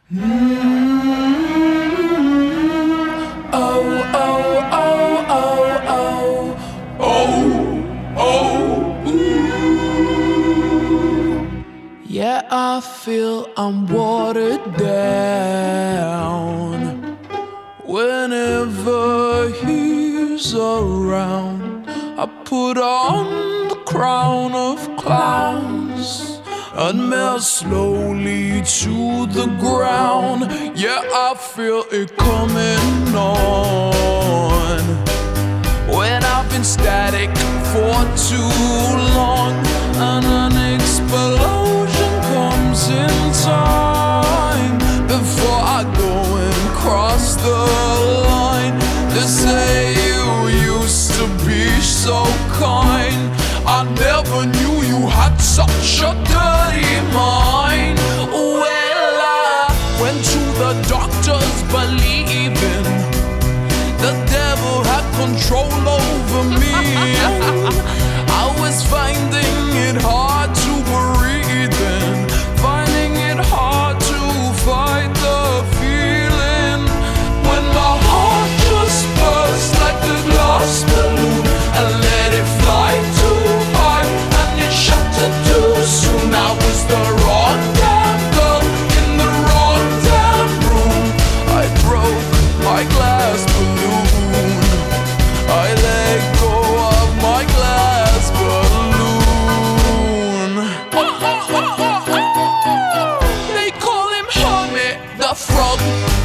Oh, oh, oh, oh, oh, oh, oh, ooh. Yeah, I feel I'm watered down whenever he's around. I put on the crown of clowns and melt slowly to the ground. Yeah, I feel it coming on when I've been static for too long, and an explosion comes in time before I go and cross the line. They say you used to be so kind. I never knew you had such a dirty mind. Well, I went to the doctors believing the devil had control over me. I was finding it hard to breathe and finding it hard to fight the feeling when my heart just burst like a glass balloon and let it fly too high, and it shattered too soon. I was the wrong damn girl in the wrong damn room. I broke my glass balloon. I let go of my glass balloon. They call him Hermit the Frog.